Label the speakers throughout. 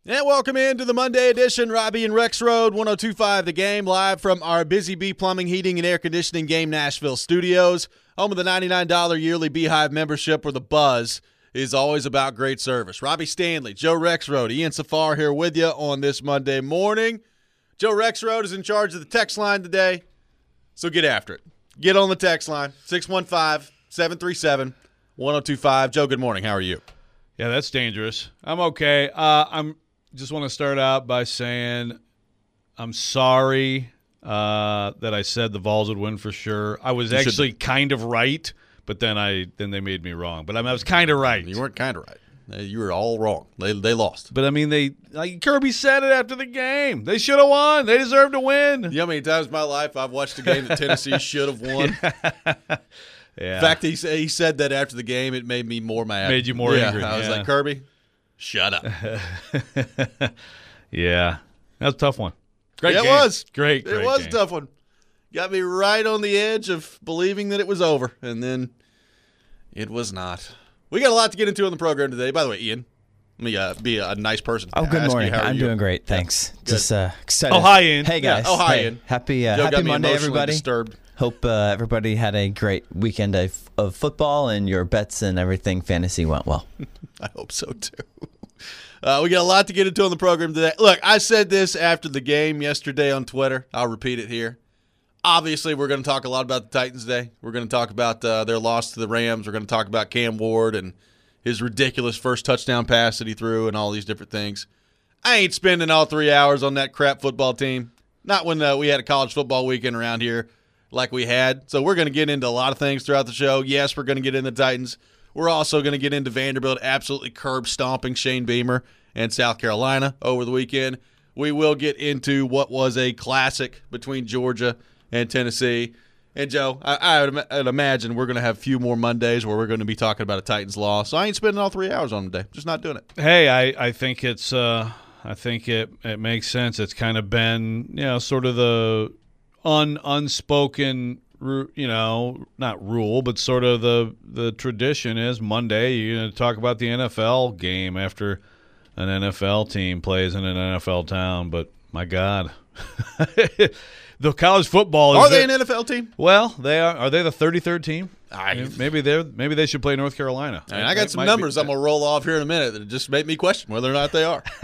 Speaker 1: And welcome into the Monday edition, Robbie and Rex Road, 102.5 The Game, live from our Busy Bee Plumbing, Heating, and Air Conditioning Game Nashville studios, home of the $99 yearly Beehive membership, where the buzz is always about great service. Robbie Stanley, Joe Rexrode, Ian Safar here with you on this Monday morning. Joe Rexrode is in charge of the text line today, so get after it. Get on the text line, 615-737-1025. Joe, good morning. How are you?
Speaker 2: Yeah, that's dangerous. I'm okay. I'm just want to start out by saying I'm sorry that I said the Vols would win for sure. I was actually kind of right, but then they made me wrong. But I was kind of right.
Speaker 1: You weren't kind of right. You were all wrong. They lost.
Speaker 2: But I mean, Kirby said it after the game. They should have won. They deserve to win.
Speaker 1: You know how many times in my life I've watched a game that Tennessee should have won?
Speaker 2: Yeah.
Speaker 1: In fact, he said that after the game. It made me more mad.
Speaker 2: Made you more angry.
Speaker 1: I was like, Kirby, shut up.
Speaker 2: Yeah. That was a tough one. Great game.
Speaker 1: It was.
Speaker 2: Great
Speaker 1: It was
Speaker 2: game.
Speaker 1: a tough one. Got me right on the edge of believing that it was over, and then it was not. We got a lot to get into on the program today. By the way, Ian, let me be a nice person.
Speaker 3: Oh, good morning. I'm doing great. Thanks. Just excited.
Speaker 2: Oh, hi, Ian.
Speaker 3: Hey, guys.
Speaker 1: Yeah. Oh, hi,
Speaker 3: Hey.
Speaker 1: Ian.
Speaker 3: Happy
Speaker 1: Joe got me
Speaker 3: Monday,
Speaker 1: emotionally
Speaker 3: everybody.
Speaker 1: disturbed.
Speaker 3: Hope everybody had a great weekend of football and your bets and everything fantasy went well.
Speaker 1: I hope so, too. We got a lot to get into on the program today. Look, I said this after the game yesterday on Twitter. I'll repeat it here. Obviously, we're going to talk a lot about the Titans today. We're going to talk about their loss to the Rams. We're going to talk about Cam Ward and his ridiculous first touchdown pass that he threw and all these different things. I ain't spending all 3 hours on that crap football team. Not when we had a college football weekend around here like we had. So we're going to get into a lot of things throughout the show. Yes, we're going to get into the Titans. We're also going to get into Vanderbilt absolutely curb-stomping Shane Beamer and South Carolina over the weekend. We will get into what was a classic between Georgia and Tennessee. And, Joe, I'd imagine we're going to have a few more Mondays where we're going to be talking about a Titans loss. So I ain't spending all 3 hours on them today. Just not doing it.
Speaker 2: Hey, I think it's I think it makes sense. It's kind of been, sort of the unspoken, not rule, but sort of the tradition is Monday you're going to talk about the NFL game after an NFL team plays in an NFL town. But my God, the college football
Speaker 1: Are they an NFL team?
Speaker 2: Well, they are. Are they the 33rd team? Maybe they should play North Carolina.
Speaker 1: I mean, I got some numbers I'm going to roll off here in a minute that just make me question whether or not they are.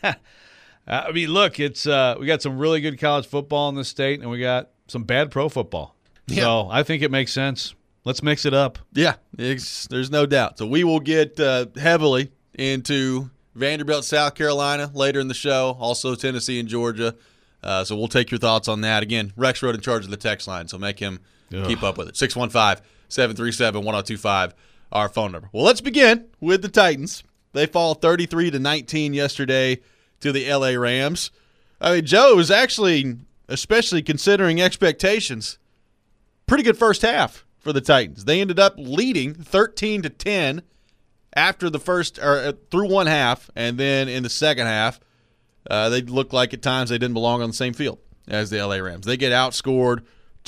Speaker 2: I mean, look, it's we got some really good college football in this state, and we got some bad pro football.
Speaker 1: Yeah.
Speaker 2: So I think it makes sense. Let's mix it up.
Speaker 1: Yeah, there's no doubt. So we will get heavily into Vanderbilt, South Carolina later in the show, also Tennessee and Georgia. So we'll take your thoughts on that. Again, Rex Road in charge of the text line, so make him keep up with it. 615-737-1025, our phone number. Well, let's begin with the Titans. They fall 33-19 yesterday to the L.A. Rams. I mean, Joe was actually, especially considering expectations, pretty good first half for the Titans. They ended up leading 13-10 after the first or through one half, and then in the second half, they looked like at times they didn't belong on the same field as the LA Rams. They get outscored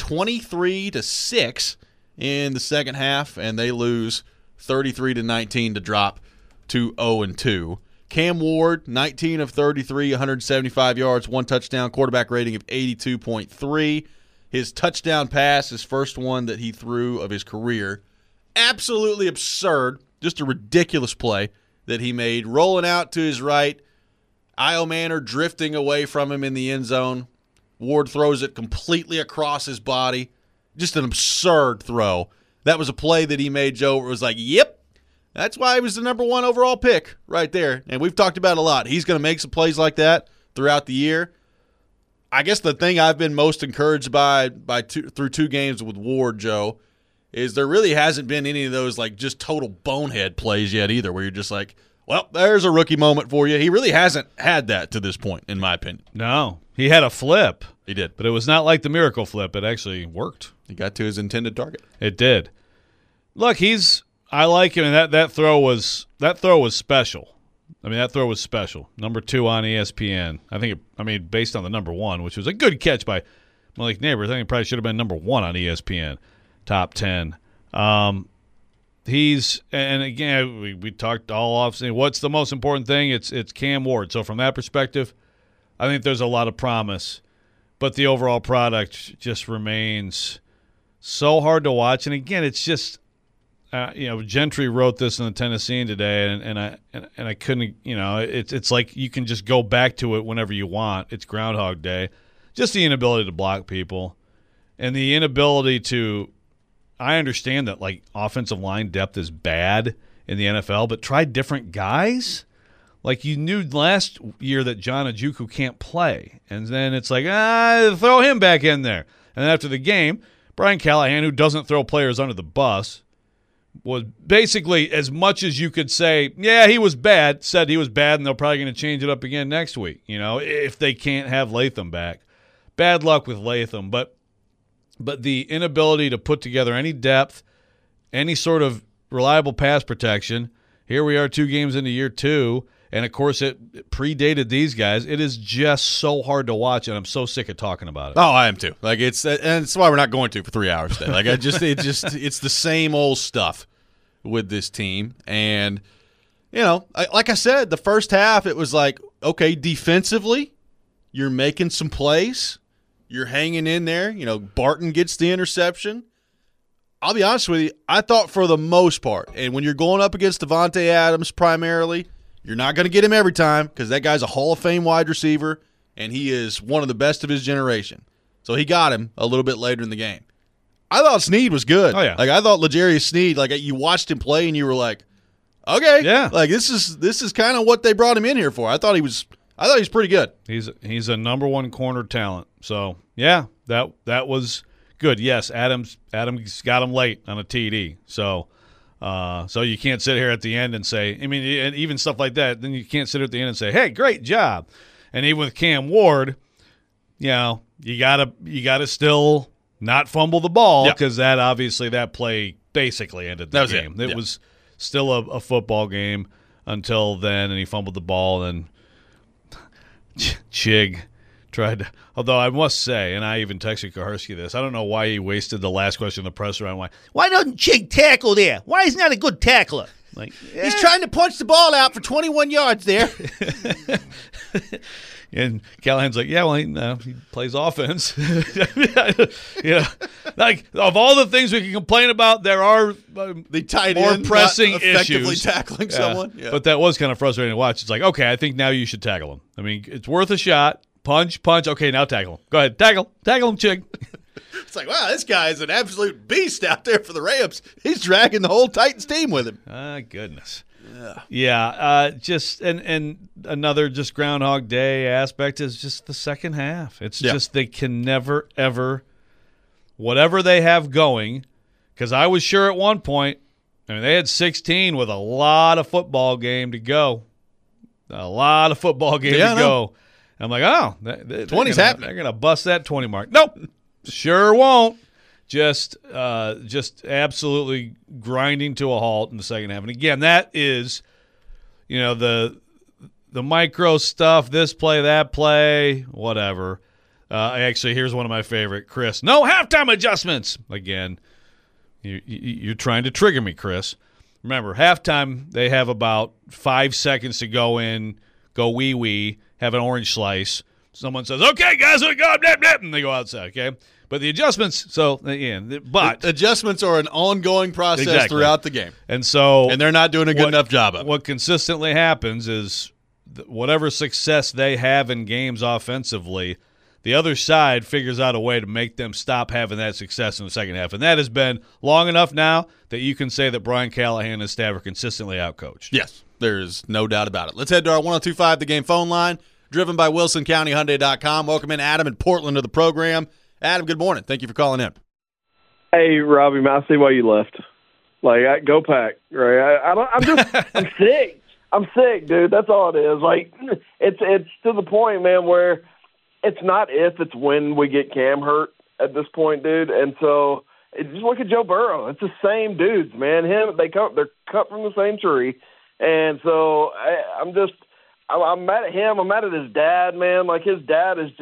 Speaker 1: 23-6 in the second half, and they lose 33-19 to drop to 0-2. Cam Ward, 19 of 33, 175 yards, one touchdown, quarterback rating of 82.3. His touchdown pass, his first one that he threw of his career, absolutely absurd. Just a ridiculous play that he made, rolling out to his right. Io Manor drifting away from him in the end zone. Ward throws it completely across his body. Just an absurd throw. That was a play that he made, Joe, where it was like, yep, that's why he was the number one overall pick right there. And we've talked about it a lot. He's going to make some plays like that throughout the year. I guess the thing I've been most encouraged by through two games with Ward, Joe, is there really hasn't been any of those like just total bonehead plays yet either, where you're just like, well, there's a rookie moment for you. He really hasn't had that to this point, in my opinion.
Speaker 2: No, he had a flip.
Speaker 1: He did.
Speaker 2: But it was not like the miracle flip. It actually worked.
Speaker 1: He got to his intended target.
Speaker 2: It did. Look, I like him, and that throw was special. I mean, that throw was special. Number 2 on ESPN. Based on the number 1, which was a good catch by Malik Neighbors, I think it probably should have been number 1 on ESPN. Top 10. and again, we talked all off saying what's the most important thing? It's Cam Ward. So from that perspective, I think there's a lot of promise, but the overall product just remains so hard to watch. And again, it's just Gentry wrote this in the Tennessean today, and I couldn't. It's like you can just go back to it whenever you want. It's Groundhog Day. Just the inability to block people, and the inability to. I understand that like offensive line depth is bad in the NFL, but try different guys. Like you knew last year that John Ojukwu can't play, and then it's like throw him back in there. And then after the game, Brian Callahan, who doesn't throw players under the bus, was basically as much as you could say, yeah, he was bad, said he was bad, and they're probably going to change it up again next week. If they can't have Latham back, bad luck with Latham, but the inability to put together any depth, any sort of reliable pass protection. Here we are 2 games into year 2, and, of course, it predated these guys. It is just so hard to watch, and I'm so sick of talking about it.
Speaker 1: Oh, I am too. Like and it's why we're not going to for 3 hours today. Like it's the same old stuff with this team. And, like I said, the first half it was like, okay, defensively, you're making some plays. You're hanging in there. Barton gets the interception. I'll be honest with you, I thought for the most part, and when you're going up against Davante Adams primarily, you're not going to get him every time because that guy's a Hall of Fame wide receiver, and he is one of the best of his generation. So he got him a little bit later in the game. I thought Snead was good.
Speaker 2: Oh, yeah.
Speaker 1: Like I thought L'Jarius Snead, like you watched him play and you were like, okay,
Speaker 2: yeah,
Speaker 1: like this is kind of what they brought him in here for. I thought he was pretty good.
Speaker 2: He's a number 1 corner talent. So yeah, that was good. Yes, Adams got him late on a TD. So you can't sit here at the end and say, and even stuff like that. Then you can't sit at the end and say, hey, great job. And even with Cam Ward, you gotta still not fumble the ball because that play basically ended the game. It was still a football game until then, and he fumbled the ball and. Chig tried to, although I must say, and I even texted Kaharski this, I don't know why he wasted the last question in the press round. Why doesn't Chig tackle there? Why is he not a good tackler?
Speaker 1: He's trying to punch the ball out for 21 yards there.
Speaker 2: And Callahan's like, yeah, well, he plays offense. Like of all the things we can complain about, there are
Speaker 1: the tight
Speaker 2: more
Speaker 1: end
Speaker 2: pressing
Speaker 1: not effectively
Speaker 2: issues.
Speaker 1: Tackling someone. Yeah.
Speaker 2: But that was kind of frustrating to watch. It's like, okay, I think now you should tackle him. It's worth a shot. Punch. Okay, now tackle him. Go ahead, tackle him, Chig.
Speaker 1: It's like, wow, this guy is an absolute beast out there for the Rams. He's dragging the whole Titans team with him.
Speaker 2: Goodness. Yeah. Just and another just Groundhog Day aspect is just the second half. It's just they can never ever, whatever they have going, because I was sure at one point, they had 16 with a lot of football game to go. Go. I'm like,
Speaker 1: 20's happening.
Speaker 2: They're gonna bust that 20 mark. Nope, sure won't. Just absolutely grinding to a halt in the second half. And again, that is, the micro stuff, this play, that play, whatever. Actually, here's one of my favorite. Chris, no halftime adjustments. Again, you're trying to trigger me, Chris. Remember, halftime, they have about 5 seconds to go in, go wee-wee, have an orange slice. Someone says, okay, guys, we go, blah, blah, and they go outside, okay? But the adjustments, the
Speaker 1: adjustments are an ongoing process throughout the game.
Speaker 2: And
Speaker 1: they're not doing a good enough job of it.
Speaker 2: What consistently happens is whatever success they have in games offensively, the other side figures out a way to make them stop having that success in the second half. And that has been long enough now that you can say that Brian Callahan and his staff are consistently outcoached.
Speaker 1: Yes, there's no doubt about it. Let's head to our 102.5 The Game phone line, driven by WilsonCountyHyundai.com. Welcome in Adam in Portland to the program. Adam, good morning. Thank you for calling in.
Speaker 4: Hey, Robbie, I see why you left. Go Pack, right? I'm sick. I'm sick, dude. That's all it is. It's to the point, man, where it's not if, it's when we get Cam hurt at this point, dude. And so just look at Joe Burrow. It's the same dudes, man. They're cut from the same tree. And so I'm mad at him. I'm mad at his dad, man. His dad is just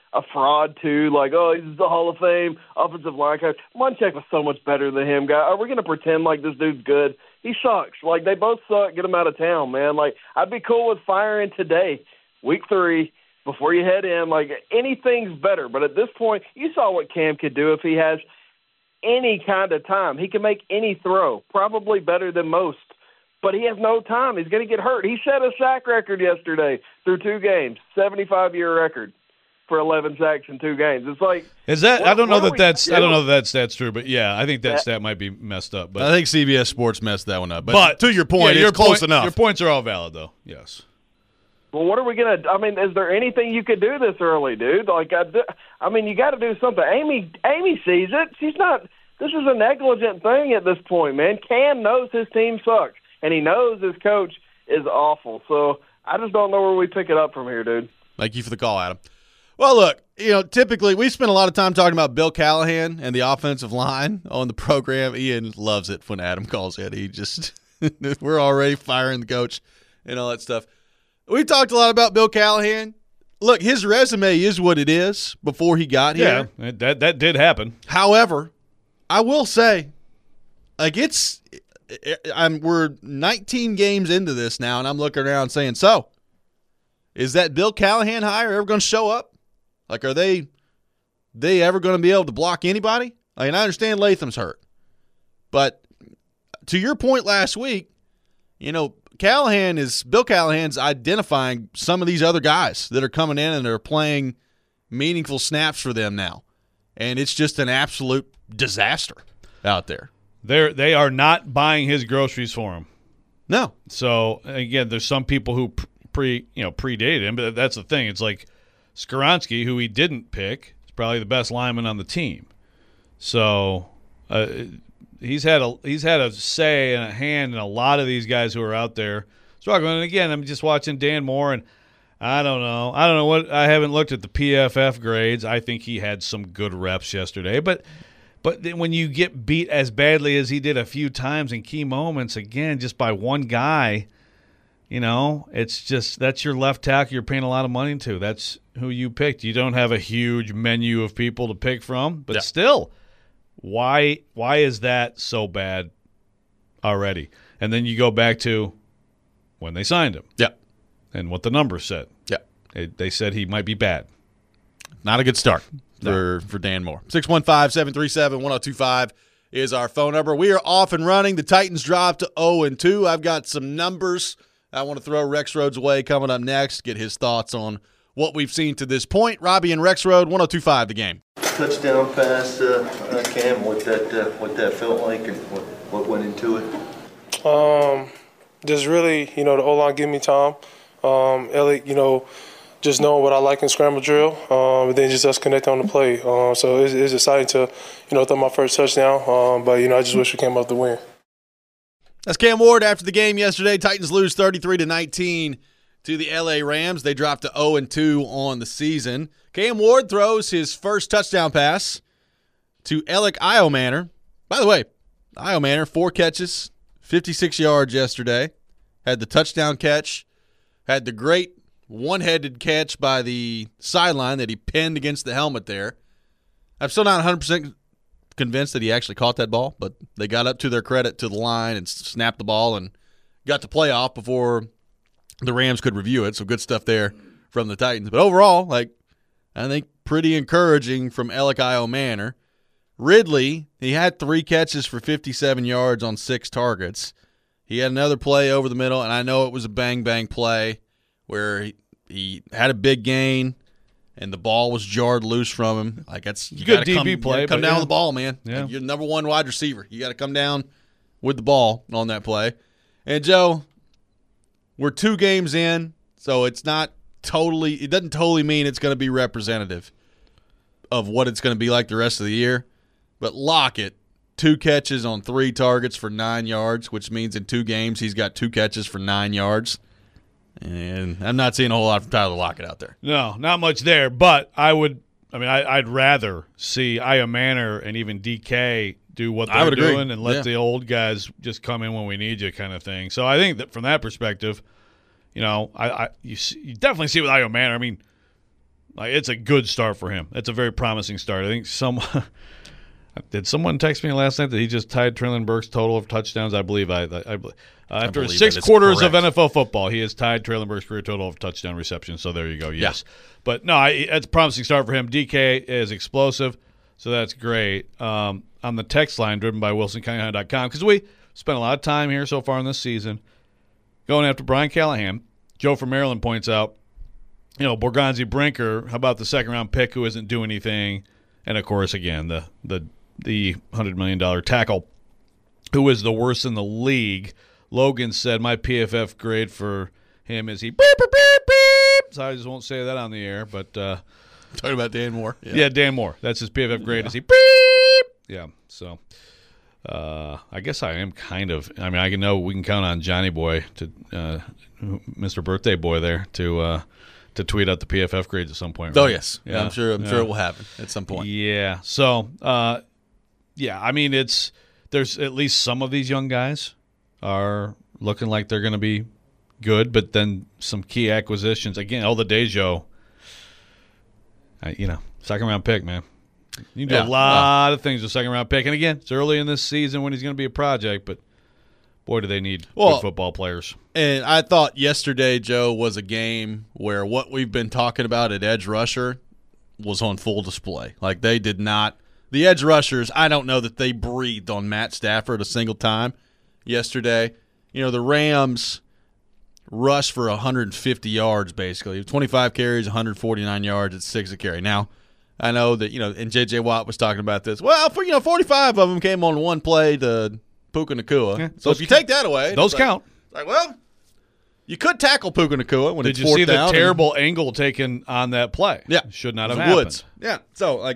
Speaker 4: a fraud too. Like, oh, he's the Hall of Fame offensive line coach. Munchak was so much better than him, guy. Are we going to pretend like this dude's good? He sucks. Like, they both suck. Get him out of town, man. Like, I'd be cool with firing today, week 3, before you head in. Like, anything's better. But at this point, you saw what Cam could do if he has any kind of time. He can make any throw, probably better than most. But he has no time. He's going to get hurt. He set a sack record yesterday through 2 games, 75-year record for 11 sacks in 2 games. It's like,
Speaker 2: is that? I don't know that that's true, but yeah, I think that stat might be messed up. But
Speaker 1: I think CBS Sports messed that one up. But to your point, it's close enough.
Speaker 2: Your points are all valid, though. Yes.
Speaker 4: Well, what are we going to – I mean, is there anything you could do this early, dude? Like, I mean, you got to do something. Amy sees it. She's not – this is a negligent thing at this point, man. Cam knows his team sucks, and he knows his coach is awful. So I just don't know where we pick it up from here, dude.
Speaker 1: Thank you for the call, Adam. Well, look, typically we spend a lot of time talking about Bill Callahan and the offensive line on the program. Ian loves it when Adam calls in. He just – we're already firing the coach and all that stuff. We've talked a lot about Bill Callahan. Look, his resume is what it is before he got here.
Speaker 2: Yeah, that did happen.
Speaker 1: However, I will say, like, we're 19 games into this now, and I'm looking around saying, so, is that Bill Callahan hire ever going to show up? Like, are they ever going to be able to block anybody? Like, and I understand Latham's hurt. But to your point last week, Bill Callahan's identifying some of these other guys that are coming in and are playing meaningful snaps for them now. And it's just an absolute disaster out there.
Speaker 2: They are not buying his groceries for him.
Speaker 1: No.
Speaker 2: So, again, there's some people who predated him, but that's the thing. It's like Skoronski, who he didn't pick, is probably the best lineman on the team. So, he's had a say and a hand in a lot of these guys who are out there struggling. And again, I'm just watching Dan Moore, and I don't know what. I haven't looked at the PFF grades. I think he had some good reps yesterday, but then when you get beat as badly as he did a few times in key moments, again, just by one guy, it's just that's your left tackle you're paying a lot of money to. That's who you picked. You don't have a huge menu of people to pick from, but still. Why is that so bad already? And then you go back to when they signed him.
Speaker 1: Yeah.
Speaker 2: And what the numbers said.
Speaker 1: Yeah.
Speaker 2: They said he might be bad.
Speaker 1: Not a good start for Dan Moore. 615-737-1025 is our phone number. We are off and running. The Titans dropped to 0-2. I've got some numbers I want to throw Rex Rhodes away coming up next, get his thoughts on what we've seen to this point. Robbie and Rex Road, 102.5 The Game.
Speaker 5: Touchdown pass, Cam, what that felt like and what went into it?
Speaker 6: Just really, the O-line give me time. Elliott, just knowing what I like in scramble drill, and then just us connecting on the play. So it's exciting to, throw my first touchdown. But I just wish we came out to win.
Speaker 1: That's Cam Ward after the game yesterday. Titans lose 33-19 to the LA Rams. They dropped to 0-2 on the season. Cam Ward throws his first touchdown pass to Alec Iomanner. By the way, Iomanner, 4 catches, 56 yards yesterday. Had the touchdown catch. Had the great one-headed catch by the sideline that he pinned against the helmet there. I'm still not 100% convinced that he actually caught that ball, but they got up to their credit to the line and snapped the ball and got the play off before the Rams could review it. So good stuff there from the Titans. But overall, I think pretty encouraging from Alec Iomanner. Ridley, he had 3 catches for 57 yards on 6 targets. He had another play over the middle, and I know it was a bang-bang play where he had a big gain and the ball was jarred loose from him. You
Speaker 2: good DB play.
Speaker 1: Come down with the ball, man.
Speaker 2: Yeah.
Speaker 1: You're the number 1 wide receiver. You got to come down with the ball on that play. And, Joe, we're 2 games in, so it doesn't totally mean it's going to be representative of what it's going to be like the rest of the year. But Lockett, 2 catches on 3 targets for 9 yards, which means in 2 games he's got 2 catches for 9 yards. And I'm not seeing a whole lot from Tyler Lockett out there.
Speaker 2: No, not much there. But I'd rather see Iomanner and even DK do what they're doing and let the old guys just come in when we need you kind of thing. So I think that from that perspective, you definitely see with Iomanner. Like, it's a good start for him. It's a very promising start. I think did someone text me last night that he just tied Traylon Burks' total of touchdowns? I believe after
Speaker 1: believe
Speaker 2: 6
Speaker 1: that is
Speaker 2: quarters
Speaker 1: correct.
Speaker 2: of NFL football, he has tied Traylon Burks' career total of touchdown receptions. So there you go. Yes, but no, it's a promising start for him. DK is explosive, so that's great. On the text line driven by WilsonCunningham.com, because we spent a lot of time here so far in this season going after Brian Callahan. Joe from Maryland points out, Borgonzi Brinker, how about the second-round pick who isn't doing anything? And, of course, again, the $100 million tackle who is the worst in the league. Logan said, my PFF grade for him is he beep, beep, beep, beep. So I just won't say that on the air. But
Speaker 1: Talking about Dan Moore.
Speaker 2: yeah, Dan Moore. That's his PFF grade is he beep. Yeah, so I guess I am kind of – I mean, I know we can count on Johnny Boy, Mr. Birthday Boy there, to tweet out the PFF grades at some point.
Speaker 1: Oh,
Speaker 2: right?
Speaker 1: yes. Yeah, I'm sure it will happen at some point.
Speaker 2: Yeah. So, I mean, there's at least some of these young guys are looking like they're going to be good, but then some key acquisitions. Again, the Dejo, second-round pick, man. You can do a lot of things with second-round pick. And, again, it's early in this season when he's going to be a project, but, boy, do they need good football players.
Speaker 1: And I thought yesterday, Joe, was a game where what we've been talking about at edge rusher was on full display. Like, they did not – the edge rushers, I don't know that they breathed on Matt Stafford a single time yesterday. The Rams rushed for 150 yards, basically. 25 carries, 149 yards at 6 a carry. Now, I know that, and J.J. Watt was talking about this. Well, 45 of them came on one play to Puka Nacua.
Speaker 2: Yeah,
Speaker 1: so if you take that away –
Speaker 2: those count.
Speaker 1: well, you could tackle Puka Nacua when it's
Speaker 2: Did you
Speaker 1: fourth
Speaker 2: see the
Speaker 1: down.
Speaker 2: terrible angle taken on that play?
Speaker 1: Yeah.
Speaker 2: Should not
Speaker 1: It
Speaker 2: have
Speaker 1: was
Speaker 2: happened.
Speaker 1: Woods. Yeah. So,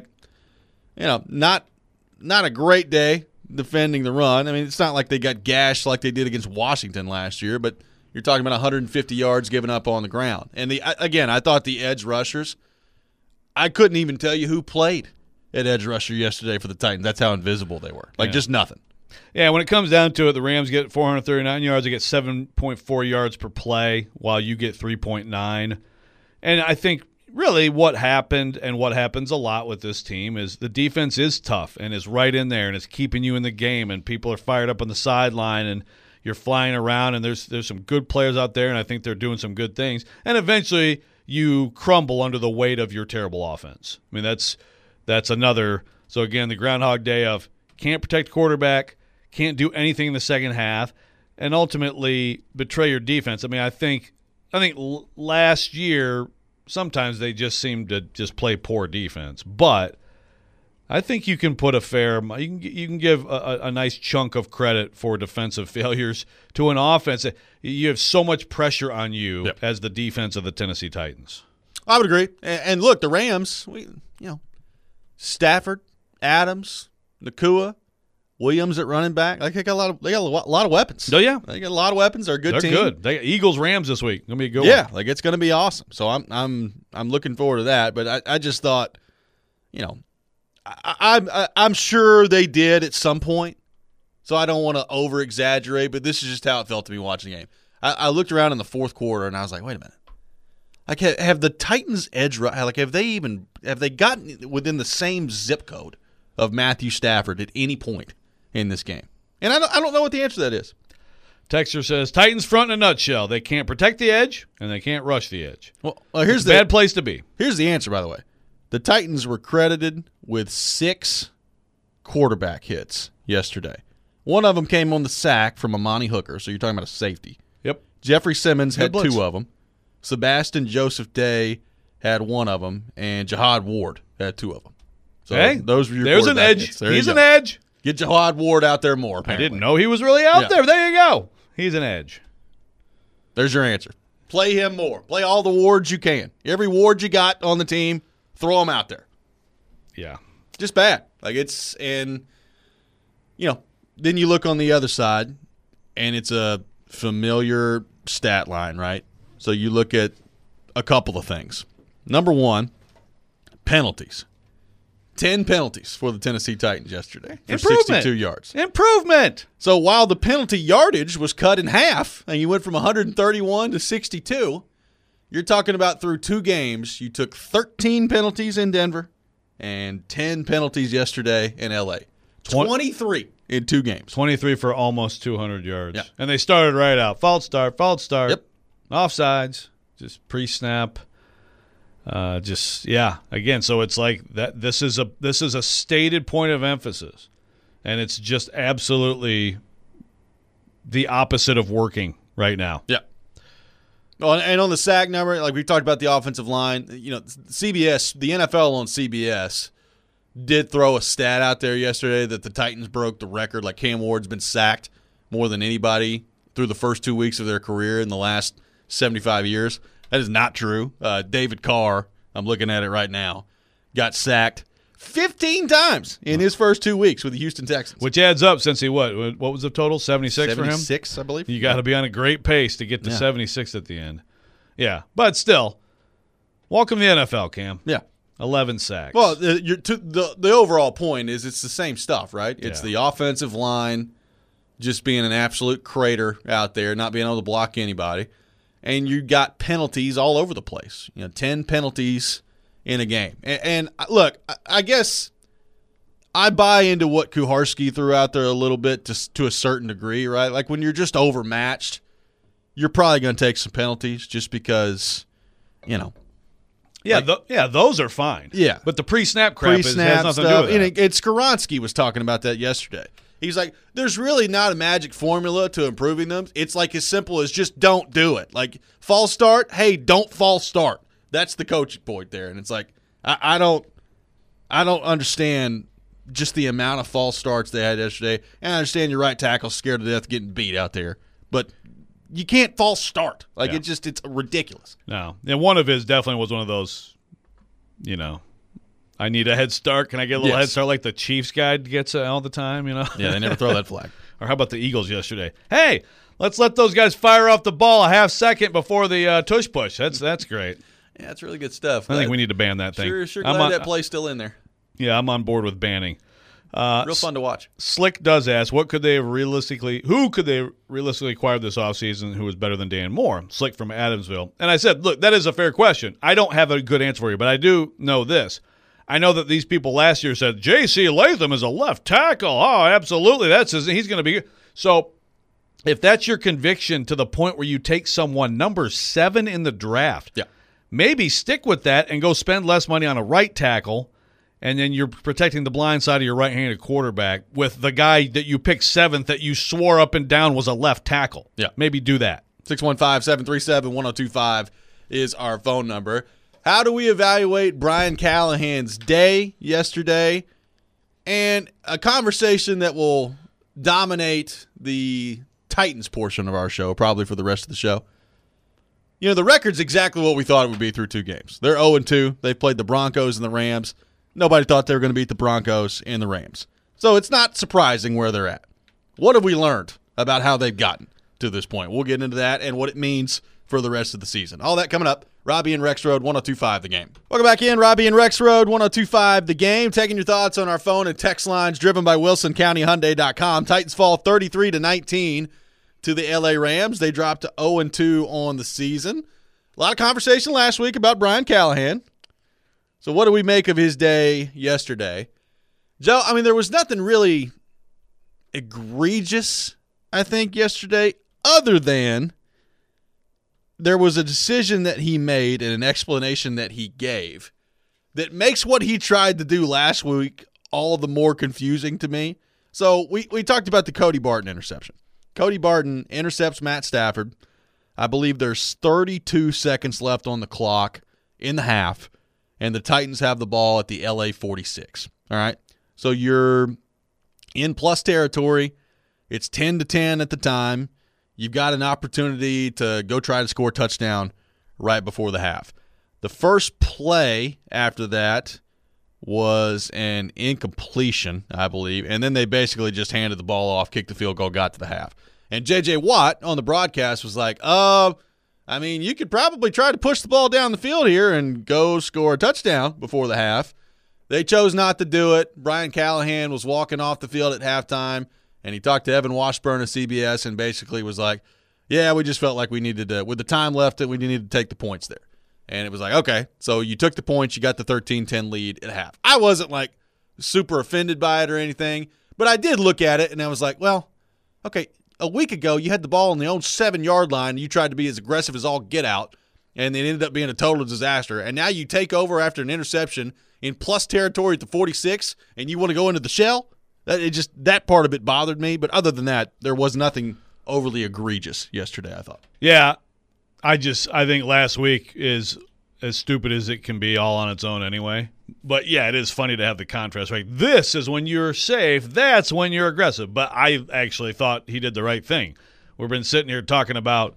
Speaker 1: not a great day defending the run. I mean, it's not like they got gashed like they did against Washington last year, but you're talking about 150 yards given up on the ground. And, I thought the edge rushers, I couldn't even tell you who played at edge rusher yesterday for the Titans. That's how invisible they were. Just nothing.
Speaker 2: Yeah, when it comes down to it, the Rams get 439 yards. They get 7.4 yards per play, while you get 3.9. And I think really what happened, and what happens a lot with this team, is the defense is tough and is right in there and is keeping you in the game, and people are fired up on the sideline, and you're flying around, and there's some good players out there, and I think they're doing some good things. And eventually you crumble under the weight of your terrible offense. I mean, that's another – so, again, the Groundhog Day of can't protect quarterback, can't do anything in the second half, and ultimately betray your defense. I mean, I think last year sometimes they just seemed to just play poor defense, but I think you can put you can give a nice chunk of credit for defensive failures to an offense. You have so much pressure on you as the defense of the Tennessee Titans.
Speaker 1: I would agree. And look, the Rams, Stafford, Adams, Nacua, Williams at running back. They got a lot of weapons.
Speaker 2: Oh yeah,
Speaker 1: they got a lot of weapons. They're a good
Speaker 2: They're
Speaker 1: team.
Speaker 2: good. They got Eagles Rams this week. Gonna be a good one.
Speaker 1: Yeah, it's gonna be awesome. So I'm looking forward to that. But I just thought, I'm sure they did at some point. So I don't want to over exaggerate, but this is just how it felt to me watching the game. I looked around in the fourth quarter and I was like, wait a minute. Like, have the Titans edge have they gotten within the same zip code of Matthew Stafford at any point in this game? And I don't know what the answer to that is.
Speaker 2: Texter says Titans front in a nutshell. They can't protect the edge and they can't rush the edge.
Speaker 1: Well, here's
Speaker 2: a bad place to be.
Speaker 1: Here's the answer, by the way. The Titans were credited with 6 quarterback hits yesterday. One of them came on the sack from Amani Hooker, so you're talking about a safety.
Speaker 2: Yep.
Speaker 1: Jeffrey Simmons had
Speaker 2: blitz.
Speaker 1: 2 of them. Sebastian Joseph Day had 1 of them, and Jihad Ward had 2 of them. So those were your
Speaker 2: there's an
Speaker 1: quarterback
Speaker 2: edge.
Speaker 1: hits. There
Speaker 2: He's
Speaker 1: you
Speaker 2: an
Speaker 1: go.
Speaker 2: edge.
Speaker 1: Get Jihad Ward out there more, apparently.
Speaker 2: I didn't know he was really out there. There you go. He's an edge.
Speaker 1: There's your answer. Play him more. Play all the wards you can. Every ward you got on the team, throw him out there.
Speaker 2: Yeah.
Speaker 1: Just bad. Then you look on the other side, and it's a familiar stat line, right? So you look at a couple of things. Number 1, penalties. 10 penalties for the Tennessee Titans yesterday for 62 yards.
Speaker 2: Improvement.
Speaker 1: So while the penalty yardage was cut in half, and you went from 131 to 62, You're talking about through 2 games, you took 13 penalties in Denver and 10 penalties yesterday in LA. 23 in 2 games.
Speaker 2: 23 for almost 200 yards.
Speaker 1: Yeah.
Speaker 2: And they started right out. False start.
Speaker 1: Yep.
Speaker 2: Offsides. Just pre-snap. Again, so it's like that. This is a stated point of emphasis, and it's just absolutely the opposite of working right now.
Speaker 1: Yeah. Well, and on the sack number, like we talked about the offensive line, CBS, the NFL on CBS did throw a stat out there yesterday that the Titans broke the record. Like Cam Ward's been sacked more than anybody through the first 2 weeks of their career in the last 75 years. That is not true. David Carr, I'm looking at it right now, got sacked 15 times in his first 2 weeks with the Houston Texans.
Speaker 2: Which adds up since he what was the total? 76 for him?
Speaker 1: 76, I believe.
Speaker 2: You got to be on a great pace to get to 76 at the end. Yeah, but still, welcome to the NFL, Cam.
Speaker 1: Yeah.
Speaker 2: 11 sacks.
Speaker 1: Well, the overall point is it's the same stuff, right? It's the offensive line just being an absolute crater out there, not being able to block anybody. And you got penalties all over the place. 10 penalties in a game. And look, I guess I buy into what Kuharski threw out there a little bit to a certain degree, right? Like when you're just overmatched, you're probably going to take some penalties just because,
Speaker 2: those are fine.
Speaker 1: Yeah.
Speaker 2: But the pre-snap crap has nothing to do with that.
Speaker 1: And Skoronski was talking about that yesterday. He's like, there's really not a magic formula to improving them. It's like as simple as just don't do it. Like false start, hey, don't false start. That's the coaching point there. And it's like, I don't understand just the amount of false starts they had yesterday. And I understand your right tackle scared to death getting beat out there. But you can't false start. Like it's ridiculous.
Speaker 2: No. And one of his definitely was one of those, I need a head start. Can I get a little head start like the Chiefs guy gets all the time,
Speaker 1: Yeah, they never throw that flag.
Speaker 2: Or how about the Eagles yesterday? Hey, let's let those guys fire off the ball a half second before the tush push. That's great.
Speaker 1: Yeah, that's really good stuff.
Speaker 2: I think we need to ban that thing.
Speaker 1: Sure glad that play's still in there.
Speaker 2: Yeah, I'm on board with banning.
Speaker 1: Real fun to watch.
Speaker 2: Slick does ask, who could they realistically acquire this offseason who was better than Dan Moore? Slick from Adamsville. And I said, look, that is a fair question. I don't have a good answer for you, but I do know this. I know that these people last year said, J.C. Latham is a left tackle. Oh, absolutely. He's going to be. So if that's your conviction to the point where you take someone number 7 in the draft, maybe stick with that and go spend less money on a right tackle, and then you're protecting the blind side of your right-handed quarterback with the guy that you picked 7th that you swore up and down was a left tackle.
Speaker 1: Yeah.
Speaker 2: Maybe do that.
Speaker 1: 615-737-1025 is our phone number. How do we evaluate Brian Callahan's day yesterday? And a conversation that will dominate the Titans portion of our show, probably for the rest of the show. The record's exactly what we thought it would be through 2 games. They're 0-2. They've played the Broncos and the Rams. Nobody thought they were going to beat the Broncos and the Rams. So it's not surprising where they're at. What have we learned about how they've gotten to this point? We'll get into that and what it means for the rest of the season. All that coming up. Robbie and Rex Road, 102.5 The Game. Welcome back in. Robbie and Rex Road, 102.5 The Game. Taking your thoughts on our phone and text lines driven by WilsonCountyHyundai.com. Titans fall 33-19 to the LA Rams. They dropped to 0-2 on the season. A lot of conversation last week about Brian Callahan. So what do we make of his day yesterday? Joe, there was nothing really egregious, I think, yesterday, other than there was a decision that he made and an explanation that he gave that makes what he tried to do last week all the more confusing to me. So we talked about the Cody Barton interception. Cody Barton intercepts Matt Stafford. I believe there's 32 seconds left on the clock in the half, and the Titans have the ball at the LA 46. All right? So you're in plus territory. It's 10-10 at the time. You've got an opportunity to go try to score a touchdown right before the half. The first play after that was an incompletion, I believe, and then they basically just handed the ball off, kicked the field goal, got to the half. And J.J. Watt on the broadcast was like, you could probably try to push the ball down the field here and go score a touchdown before the half. They chose not to do it. Brian Callahan was walking off the field at halftime, and he talked to Evan Washburn of CBS and basically was like, yeah, we just felt like we needed to, with the time left, that we needed to take the points there. And it was like, okay, so you took the points, you got the 13-10 lead at half. I wasn't like super offended by it or anything, but I did look at it and I was like, well, okay, a week ago you had the ball on the own 7-yard line and you tried to be as aggressive as all get out, and it ended up being a total disaster. And now you take over after an interception in plus territory at the 46 and you want to go into the shell? That part of it bothered me, but other than that, there was nothing overly egregious yesterday, I thought.
Speaker 2: Yeah, I think last week is as stupid as it can be all on its own anyway. But, yeah, it is funny to have the contrast, right? This is when you're safe. That's when you're aggressive. But I actually thought he did the right thing. We've been sitting here talking about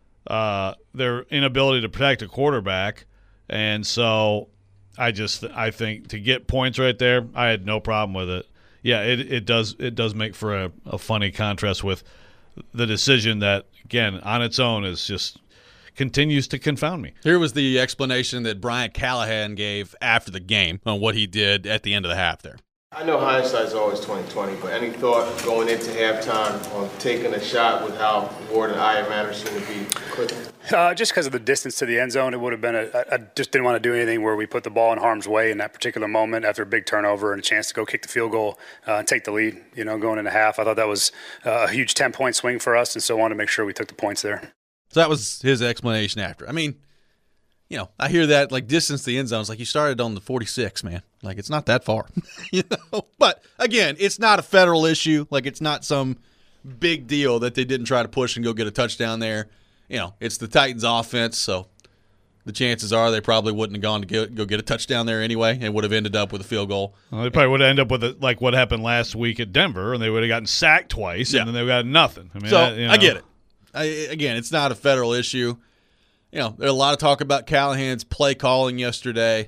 Speaker 2: their inability to protect a quarterback. And so I think to get points right there, I had no problem with it. Yeah, it does make for a funny contrast with the decision that, again, on its own is just continues to confound me.
Speaker 1: Here was the explanation that Brian Callahan gave after the game on what he did at the end of the half there.
Speaker 7: I know hindsight's always 20/20, but any thought going into halftime on taking a shot with how Ward and Iron Manor seem to be clicking?
Speaker 8: Just because of the distance to the end zone, it would have been I just didn't want to do anything where we put the ball in harm's way in that particular moment after a big turnover and a chance to go kick the field goal and take the lead, going into half. I thought that was a huge 10-point swing for us, and so wanted to make sure we took the points there.
Speaker 1: So that was his explanation after. I mean, I hear that, like, distance to the end zone. It's like you started on the 46, man. Like, it's not that far. But, again, it's not a federal issue. Like, it's not some big deal that they didn't try to push and go get a touchdown there. It's the Titans' offense, so the chances are they probably wouldn't have gone to go get a touchdown there anyway and would have ended up with a field goal.
Speaker 2: Well, they probably would have ended up with like what happened last week at Denver, and they would have gotten sacked twice, and then they would have got nothing. I mean,
Speaker 1: I get it. Again, it's not a federal issue. There's a lot of talk about Callahan's play calling yesterday.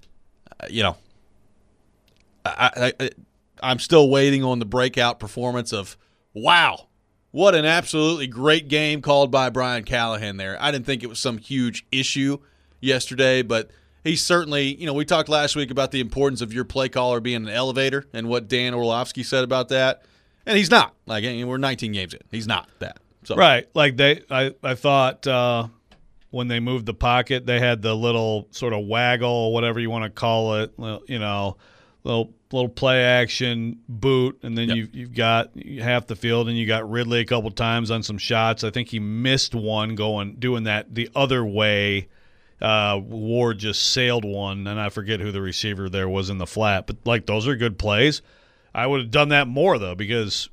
Speaker 1: I'm still waiting on the breakout performance of, wow, what an absolutely great game called by Brian Callahan there. I didn't think it was some huge issue yesterday, but he's certainly, we talked last week about the importance of your play caller being an elevator and what Dan Orlovsky said about that. And he's not. Like, we're 19 games in. He's not that. So.
Speaker 2: Right. Like I thought when they moved the pocket, they had the little sort of waggle, whatever you want to call it, little play action boot, and then you've got half the field, and you got Ridley a couple times on some shots. I think he missed one doing that the other way. Ward just sailed one, and I forget who the receiver there was in the flat. But, like, those are good plays. I would have done that more, though, because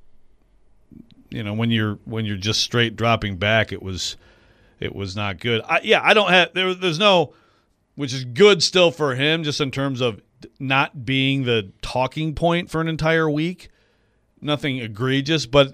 Speaker 2: when you're just straight dropping back, it was not good. I don't have there's no, which is good still for him, just in terms of not being the talking point for an entire week. Nothing egregious, but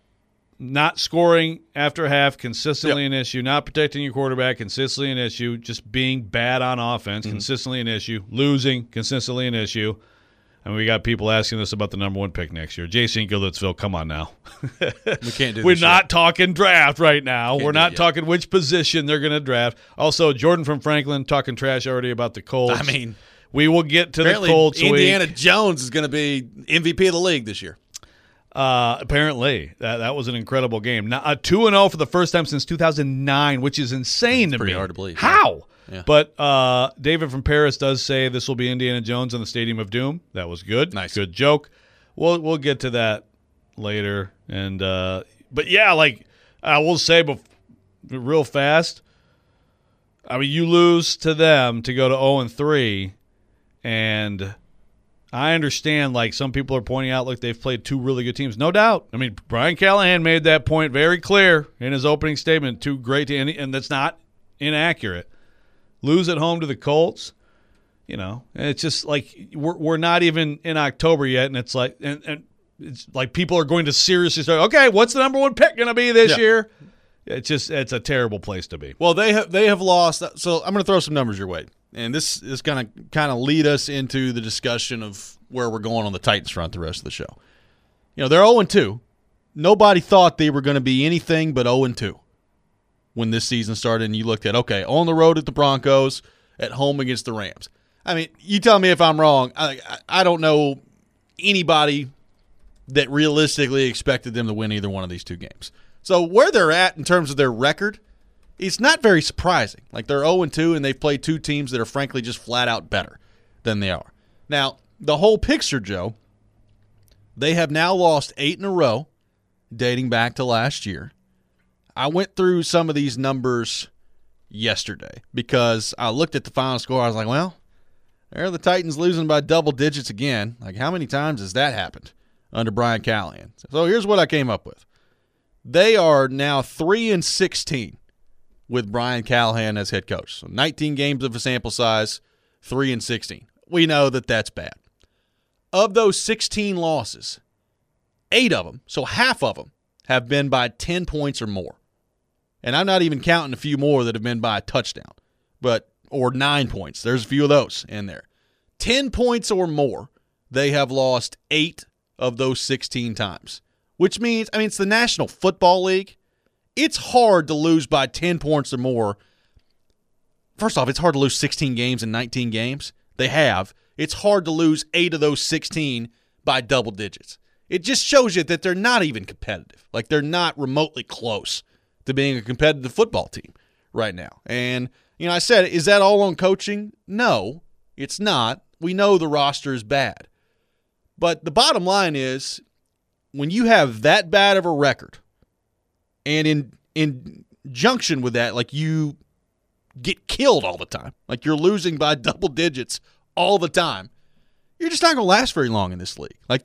Speaker 2: not scoring after half, consistently an issue. Not protecting your quarterback, consistently an issue. Just being bad on offense, consistently an issue. Losing, consistently an issue. And we got people asking us about the number 1 pick next year. Jason Gilletsville, come on now.
Speaker 1: We can't do this.
Speaker 2: We're not talking draft right now. We're not talking which position they're going to draft. Also, Jordan from Franklin talking trash already about the Colts.
Speaker 1: I mean,
Speaker 2: we will get to the Colts.
Speaker 1: Indiana Jones is going to be MVP of the league this year.
Speaker 2: Apparently. That was an incredible game. Now, 2-0 for the first time since 2009, which is insane to me.
Speaker 1: Pretty hard to believe.
Speaker 2: How?
Speaker 1: Yeah.
Speaker 2: But David from Paris does say this will be Indiana Jones in the Stadium of Doom. That was good.
Speaker 1: Nice.
Speaker 2: Good joke. We'll get to that later. And but yeah, like I will say real fast, I mean, you lose to them to go to 0-3, and I understand, like, some people are pointing out, like, they've played 2 really good teams. No doubt. I mean, Brian Callahan made that point very clear in his opening statement. 2 great teams, and that's not inaccurate. Lose at home to the Colts, and it's just like we're not even in October yet, and it's like and it's like people are going to seriously start, okay, what's the number 1 pick going to be this year? It's a terrible place to be.
Speaker 1: Well, they have lost. So I'm going to throw some numbers your way, and this is going to kind of lead us into the discussion of where we're going on the Titans front the rest of the show. They're 0-2. Nobody thought they were going to be anything but 0-2 when this season started, and you looked at, okay, on the road at the Broncos, at home against the Rams. I mean, you tell me if I'm wrong. I don't know anybody that realistically expected them to win either one of these 2 games. So where they're at in terms of their record, it's not very surprising. Like they're 0-2, and they've played two teams that are frankly just flat out better than they are. Now, the whole picture, Joe, they have now lost 8 in a row dating back to last year. I went through some of these numbers yesterday because I looked at the final score. I was like, well, there are the Titans losing by double digits again. Like, how many times has that happened under Brian Callahan? So here's what I came up with. They are now 3-16 with Brian Callahan as head coach. So 19 games of a sample size, 3-16. We know that that's bad. Of those 16 losses, 8 of them, so half of them, have been by 10 points or more. And I'm not even counting a few more that have been by a touchdown, or 9 points. There's a few of those in there. 10 points or more, they have lost 8 of those 16 times, which means, it's the National Football League. It's hard to lose by 10 points or more. First off, it's hard to lose 16 games in 19 games. They have. It's hard to lose 8 of those 16 by double digits. It just shows you that they're not even competitive. Like, they're not remotely close to being a competitive football team right now. And, I said, is that all on coaching? No, it's not. We know the roster is bad. But the bottom line is, when you have that bad of a record, and in junction with that, like, you get killed all the time, like you're losing by double digits all the time, you're just not going to last very long in this league. Like,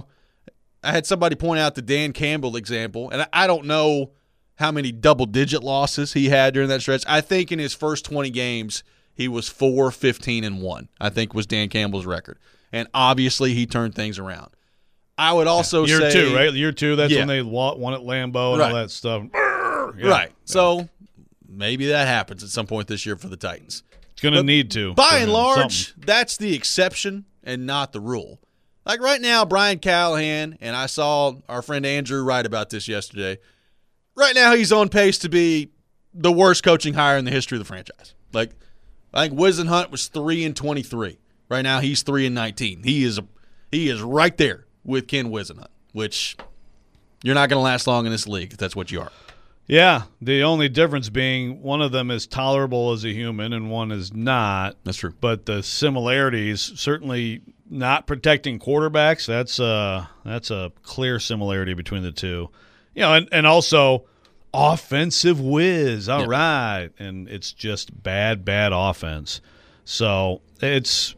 Speaker 1: I had somebody point out the Dan Campbell example, and I don't know how many double-digit losses he had during that stretch. I think in his first 20 games, he was 4-15-1, I think was Dan Campbell's record. And obviously, he turned things around. I would also say –
Speaker 2: Year 2, right? Year 2, that's when they won at Lambeau and all that stuff.
Speaker 1: Yeah. Right. So maybe that happens at some point this year for the Titans.
Speaker 2: It's going to need to.
Speaker 1: By and large, that's the exception and not the rule. Like right now, Brian Callahan, and I saw our friend Andrew write about this yesterday. Right now, he's on pace to be the worst coaching hire in the history of the franchise. Like, I think Whisenhunt was 3-23. Right now, he's 3-19. He is right there with Ken Whisenhunt, which you're not going to last long in this league if that's what you are.
Speaker 2: Yeah, the only difference being one of them is tolerable as a human and one is not.
Speaker 1: That's true.
Speaker 2: But the similarities, certainly not protecting quarterbacks, that's a clear similarity between the two. And also offensive whiz. All right. And it's just bad offense. So it's,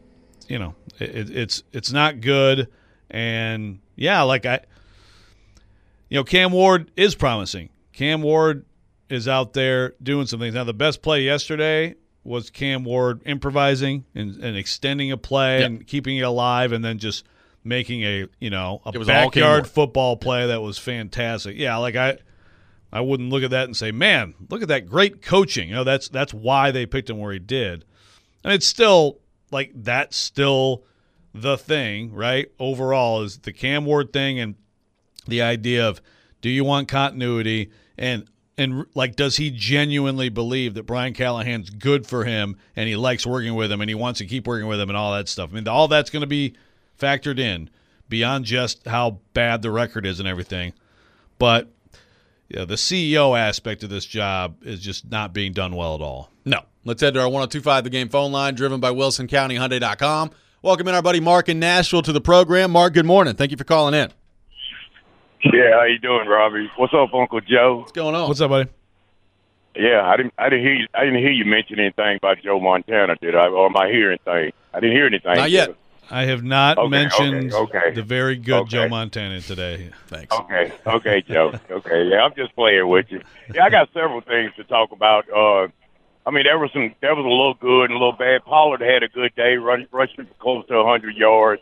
Speaker 2: it's not good. And Cam Ward is promising. Cam Ward is out there doing some things. Now, the best play yesterday was Cam Ward improvising and extending a play and keeping it alive, and then just making a backyard football play that was fantastic. Yeah, like I wouldn't look at that and say, man, look at that great coaching. That's why they picked him where he did. And it's still like that's still the thing, right? Overall is the Cam Ward thing and the idea of do you want continuity and like does he genuinely believe that Brian Callahan's good for him and he likes working with him and he wants to keep working with him and all that stuff. All that's going to be factored in beyond just how bad the record is and everything. But the CEO aspect of this job is just not being done well at all.
Speaker 1: No. Let's head to our 102.5 The Game phone line, driven by WilsonCountyHyundai.com. Welcome in our buddy Mark in Nashville to the program. Mark, good morning. Thank you for calling in.
Speaker 9: Yeah, how you doing, Robbie? What's up, Uncle Joe?
Speaker 1: What's going on?
Speaker 2: What's up, buddy?
Speaker 9: Yeah, I didn't hear you mention anything about Joe Montana, did I? Or am I hearing anything? I didn't hear anything.
Speaker 1: Not yet.
Speaker 2: I have not mentioned
Speaker 9: okay.
Speaker 2: the very good Joe Montana today.
Speaker 1: Thanks.
Speaker 9: Okay, Joe. Okay, yeah, I'm just playing with you. Yeah, I got several things to talk about. There was a little good and a little bad. Pollard had a good day, rushing for close to 100 yards.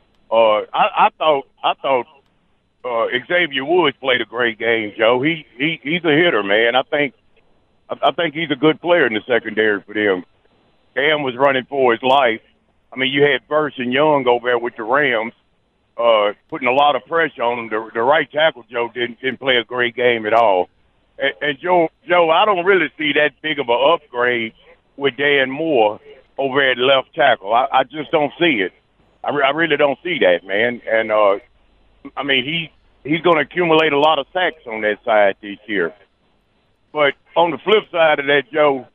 Speaker 9: I thought Xavier Woods played a great game, Joe. He's a hitter, man. I think he's a good player in the secondary for them. Cam was running for his life. You had Burst and Young over there with the Rams, putting a lot of pressure on him. The right tackle, Joe, didn't play a great game at all. And Joe, I don't really see that big of an upgrade with Dan Moore over at left tackle. I just don't see it. I really don't see that, man. And he's going to accumulate a lot of sacks on that side this year. But on the flip side of that, Joe,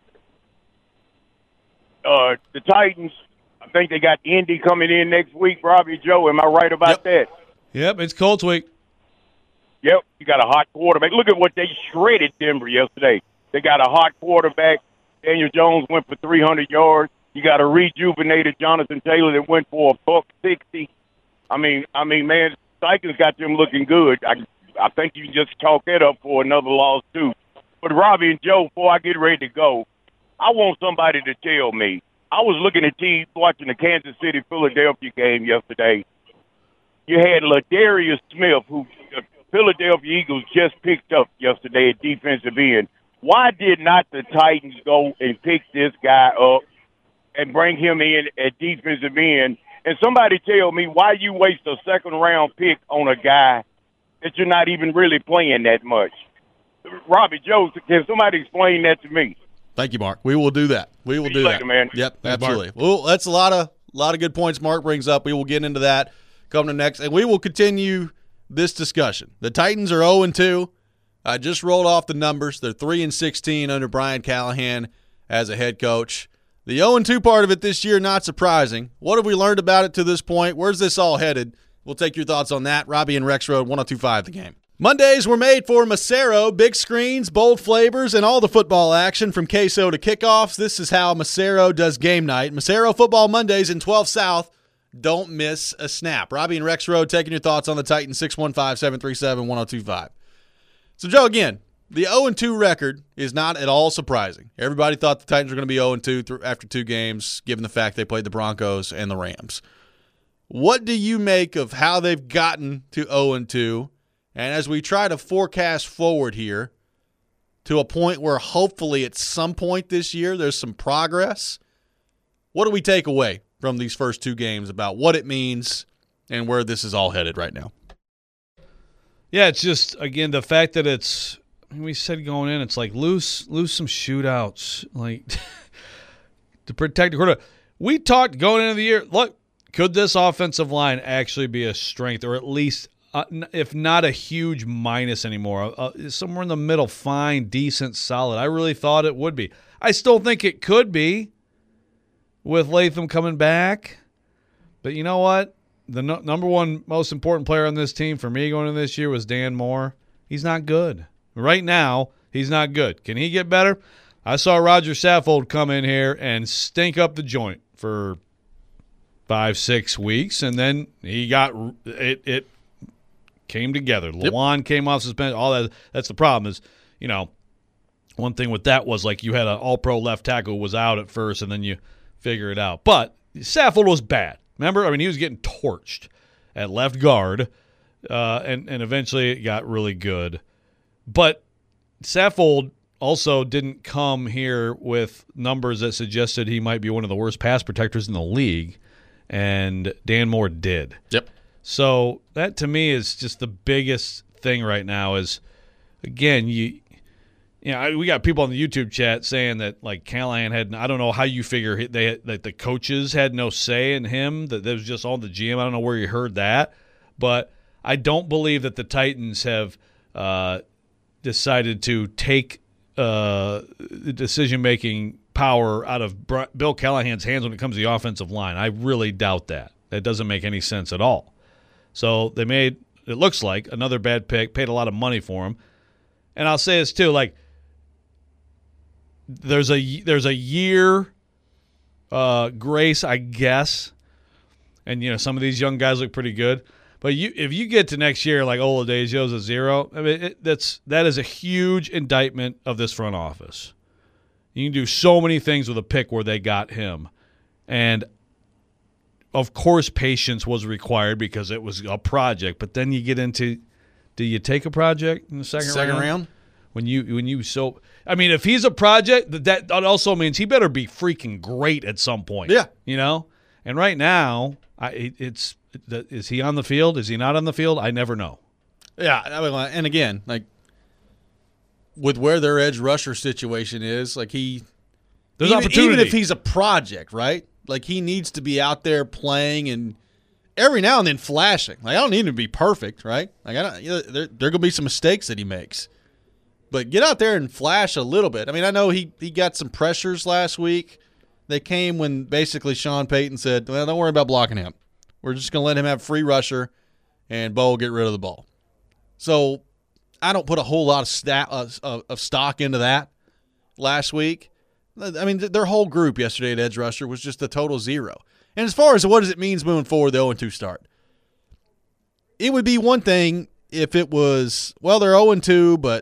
Speaker 9: the Titans, I think they got Indy coming in next week, Robbie, Joe. Am I right about that?
Speaker 2: Yep, it's Colts week.
Speaker 9: Yep, you got a hot quarterback. Look at what they shredded Denver yesterday. They got a hot quarterback. Daniel Jones went for 300 yards. You got a rejuvenated Jonathan Taylor that went for $160. I mean, man, Titans got them looking good. I think you can just chalk that up for another loss too. But Robbie and Joe, before I get ready to go, I want somebody to tell me. I was looking at TV, watching the Kansas City-Philadelphia game yesterday. You had Ladarius Smith, who the Philadelphia Eagles just picked up yesterday at defensive end. Why did not the Titans go and pick this guy up and bring him in at defensive end? And somebody tell me why you waste a second-round pick on a guy that you're not even really playing that much. Robbie, Joe, can somebody explain that to me?
Speaker 1: Thank you, Mark. We will do that. We will do
Speaker 9: later,
Speaker 1: that,
Speaker 9: man.
Speaker 1: Yep, absolutely. Well, that's a lot of good points Mark brings up. We will get into that coming next, and we will continue this discussion. The Titans are 0-2. I just rolled off the numbers. They're 3-16 under Brian Callahan as a head coach. The 0-2 part of it this year, not surprising. What have we learned about it to this point? Where's this all headed? We'll take your thoughts on that. Robbie and Rex Road, 102.5 The Game. Mondays were made for Macero. Big screens, bold flavors, and all the football action from queso to kickoffs. This is how Macero does game night. Macero Football Mondays in 12 South. Don't miss a snap. Robbie and Rex Road taking your thoughts on the Titans, 615-737-1025. So, Joe, again, the 0-2 record is not at all surprising. Everybody thought the Titans were going to be 0-2 after 2 games, given the fact they played the Broncos and the Rams. What do you make of how they've gotten to 0-2? And as we try to forecast forward here to a point where hopefully at some point this year there's some progress, what do we take away from these first 2 games about what it means and where this is all headed right now?
Speaker 2: Yeah, it's just, again, the fact that it's, we said going in, it's like lose some shootouts, like to protect the quarterback. We talked going into the year, look, could this offensive line actually be a strength, or at least if not a huge minus anymore, somewhere in the middle, fine, decent, solid. I really thought it would be. I still think it could be with Latham coming back. But you know what? The number one most important player on this team for me going into this year was Dan Moore. He's not good. Right now, he's not good. Can he get better? I saw Roger Saffold come in here and stink up the joint for 5-6 weeks, and then he got it came together.
Speaker 1: Yep.
Speaker 2: Lawan came off suspension. All that. That's the problem is, one thing with that was like you had an all-pro left tackle who was out at first, and then you figure it out. But Saffold was bad. Remember? I mean, he was getting torched at left guard, and eventually it got really good. But Saffold also didn't come here with numbers that suggested he might be one of the worst pass protectors in the league, and Dan Moore did.
Speaker 1: Yep.
Speaker 2: So that to me is just the biggest thing right now is, again, we got people on the YouTube chat saying that like Callahan had, I don't know how you figure that the coaches had no say in him, that it was just all the GM. I don't know where you heard that, but I don't believe that the Titans have decided to take the decision-making power out of Bill Callahan's hands when it comes to the offensive line. I really doubt that. That doesn't make any sense at all. So they made, it looks like, another bad pick, paid a lot of money for him. And I'll say this too, like there's a year grace, I guess. And some of these young guys look pretty good. But if you get to next year like Oladejio's a 0, I mean that is a huge indictment of this front office. You can do so many things with a pick where they got him. And of course, patience was required because it was a project. But then you get into, do you take a project in the second round? When you I mean, if he's a project, that also means he better be freaking great at some point.
Speaker 1: Yeah,
Speaker 2: And right now, is he on the field? Is he not on the field? I never know.
Speaker 1: Yeah, and again, like with where their edge rusher situation is, like there's opportunity. Even if he's a project, right? Like he needs to be out there playing and every now and then flashing. Like, I don't need him to be perfect, right? Like, there going to be some mistakes that he makes. But get out there and flash a little bit. I mean, I know he got some pressures last week. They came when basically Sean Payton said, well, don't worry about blocking him. We're just going to let him have free rusher, and Bo will get rid of the ball. So I don't put a whole lot of stock into that last week. I mean, their whole group yesterday at edge rusher was just a total zero. And as far as what does it mean moving forward, the 0-2 start, it would be one thing if it was, well, they're 0-2, but,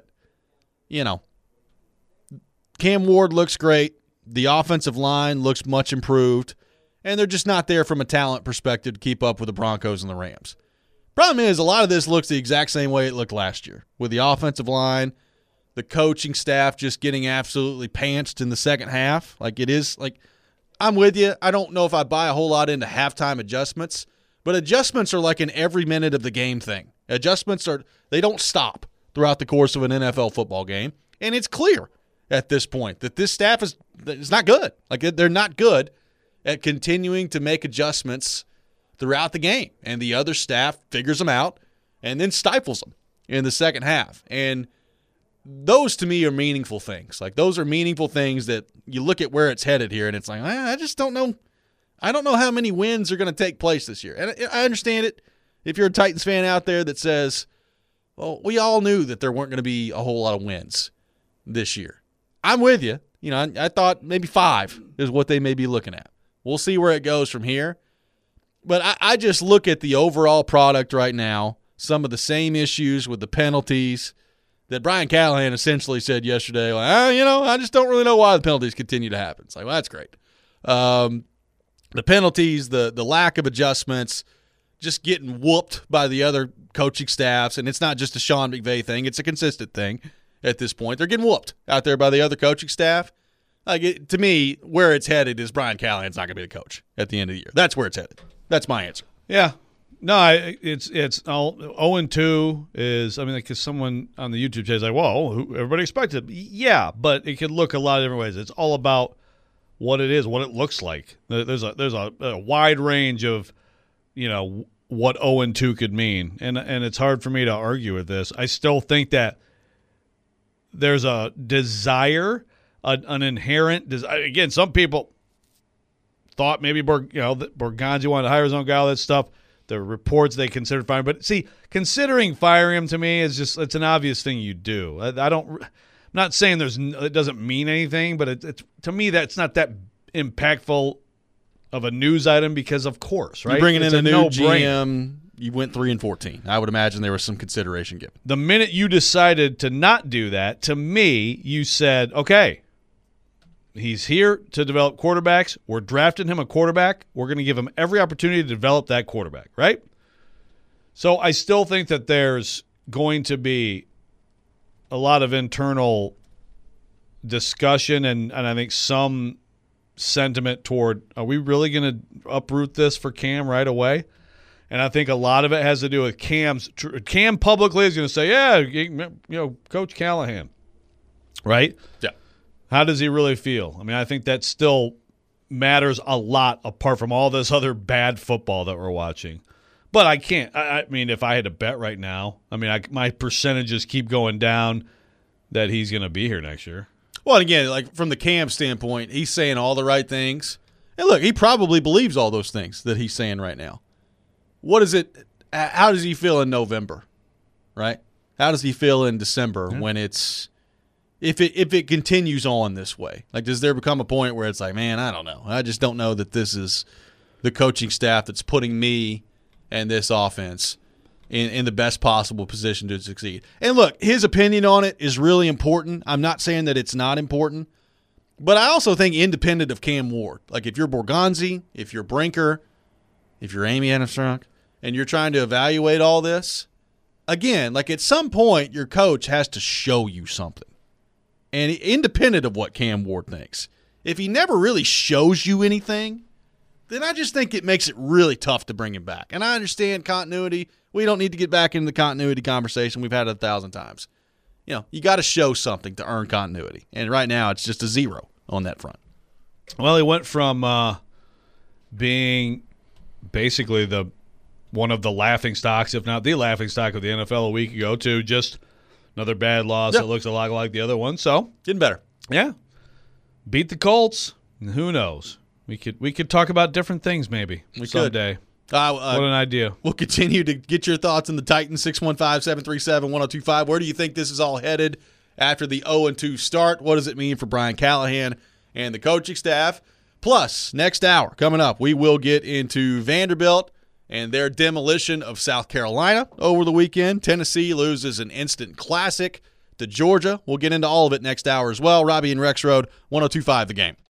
Speaker 1: Cam Ward looks great. The offensive line looks much improved, and they're just not there from a talent perspective to keep up with the Broncos and the Rams. Problem is, a lot of this looks the exact same way it looked last year, with the offensive line, the coaching staff just getting absolutely pantsed in the second half. Like, it is, like, I'm with you. I don't know if I buy a whole lot into halftime adjustments, but adjustments are like an every minute of the game thing. Adjustments they don't stop throughout the course of an NFL football game, and it's clear at this point that this staff is not good. Like, they're not good at continuing to make adjustments throughout the game, and the other staff figures them out and then stifles them in the second half. And those to me are meaningful things. Like, those are meaningful things that you look at where it's headed here, and it's like, I just don't know. I don't know how many wins are going to take place this year. And I understand it. If you're a Titans fan out there that says, well, we all knew that there weren't going to be a whole lot of wins this year. I'm with you. I thought maybe 5 is what they may be looking at. We'll see where it goes from here. But I just look at the overall product right now, some of the same issues with the penalties that Brian Callahan essentially said yesterday. Like, I just don't really know why the penalties continue to happen. It's like, well, that's great. The penalties, the lack of adjustments, just getting whooped by the other coaching staffs. And it's not just a Sean McVay thing. It's a consistent thing at this point. They're getting whooped out there by the other coaching staff. Like, to me, where it's headed is Brian Callahan's not going to be the coach at the end of the year. That's where it's headed. That's my answer.
Speaker 2: Yeah. No, it's all 0-2 is, because someone on the YouTube channel is like, well, everybody expected it. Yeah, but it could look a lot of different ways. It's all about what it is, what it looks like. There's a wide range of, what 0-2 could mean. And it's hard for me to argue with this. I still think that there's a desire, an inherent desire. Again, some people thought maybe that Borgonzi wanted to hire his own guy, all that stuff. The reports they considered firing. But, see, considering firing him to me is just – it's an obvious thing you do. I'm not saying it doesn't mean anything, but it's to me that's not that impactful of a news item because, of course, right?
Speaker 1: You're bringing in a new GM. You went 3-14. I would imagine there was some consideration given.
Speaker 2: The minute you decided to not do that, to me, you said, okay, he's here to develop quarterbacks. We're drafting him a quarterback. We're going to give him every opportunity to develop that quarterback, right? So I still think that there's going to be a lot of internal discussion and I think some sentiment toward, are we really going to uproot this for Cam right away? And I think a lot of it has to do with Cam publicly is going to say, yeah, Coach Callahan, right?
Speaker 1: Yeah.
Speaker 2: How does he really feel? I think that still matters a lot apart from all this other bad football that we're watching. But I can't. If I had to bet right now, my percentages keep going down that he's going to be here next year.
Speaker 1: Well, again, like from the Cam standpoint, he's saying all the right things. And look, he probably believes all those things that he's saying right now. What is it? How does he feel in November, right? How does he feel in December when it's if it continues on this way? Like, does there become a point where it's like, man, I don't know. I just don't know that this is the coaching staff that's putting me and this offense in the best possible position to succeed. And look, his opinion on it is really important. I'm not saying that it's not important, but I also think independent of Cam Ward, like if you're Borgonzi, if you're Brinker, if you're Amy Adams-Strunk, and you're trying to evaluate all this, again, like at some point your coach has to show you something. And independent of what Cam Ward thinks, if he never really shows you anything, then I just think it makes it really tough to bring him back. And I understand continuity. We don't need to get back into the continuity conversation. We've had it 1,000 times. You got to show something to earn continuity. And right now it's just a 0 on that front.
Speaker 2: Well, he went from being basically the one of the laughing stocks, if not the laughing stock of the NFL a week ago, to just another bad loss that looks a lot like the other one. So
Speaker 1: getting better.
Speaker 2: Yeah. Beat the Colts. Who knows? We could talk about different things maybe someday. What an idea.
Speaker 1: We'll continue to get your thoughts on the Titans, 615-737-1025. Where do you think this is all headed after the 0-2 start? What does it mean for Brian Callahan and the coaching staff? Plus, next hour coming up, we will get into Vanderbilt and their demolition of South Carolina over the weekend. Tennessee loses an instant classic to Georgia. We'll get into all of it next hour as well. Robbie and Rex Road, 102.5 The Game.